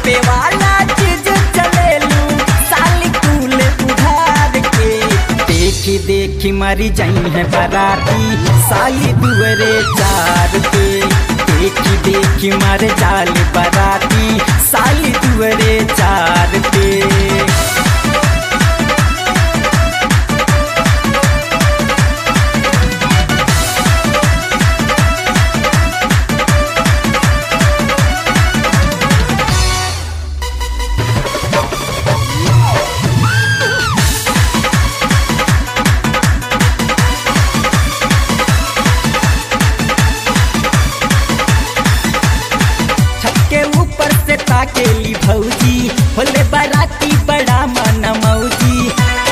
पे वाला चीज चलेलू साली कूल उधार के। देखी देखी मरी जाई है बराती साली दुअरे चार पे। देखी देखी मर जाल बराती साली दुअरे चार पे। ताकेली भौजी होले बराती बड़ा मन मौजी।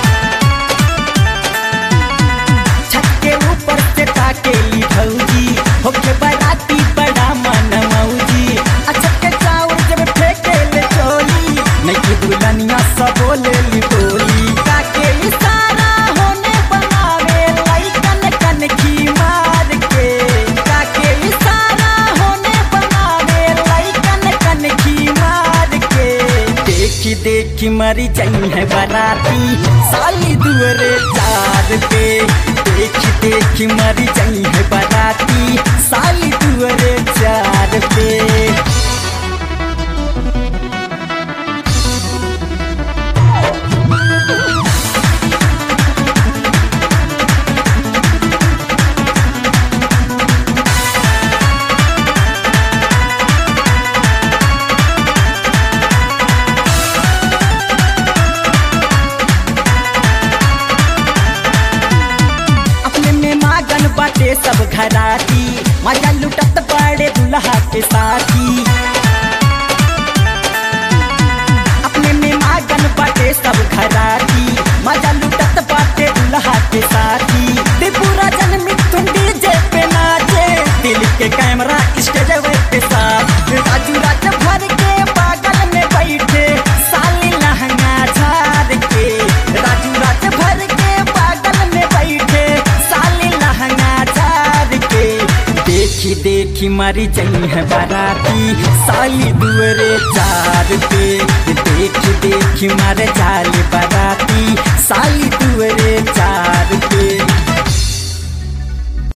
छत के ऊपर से ताकेली भौजी होके बराती बड़ा मन मौजी। अच्छा के चाउर जब फेंके ले चोली नहीं की दुल्हनिया सब बोले ली बोली। काके इशारा होने बनावे लइकन कन की मार के। काके इशारा होने बनावे लइकन कन की मार के। देखी देखी मरी जाई है बराती साली दुअरे चार पे। देखी देखी मरी जाई है बराती साली दुअरे चार पे। बाटे सब घराती मजा लुटत बड़े दुल्हा के साथी। अपने में मागन बाटे सब घराती मजा लुटत बाटे दुल्हा के साथी। त्रिपुरा जन मिथुन डीजे पे नाचे दिल के कैमरा स्टेज पे साथ। राजू राज भर के पागल में बैठे साली लहंगा झाड़ के। राजू राज भर के पागल में बैठे साली लहंगा झाड़ के। देखी देखी मरी जाई है बराती साली दुअरे चार पे। देखी देखी मर जाल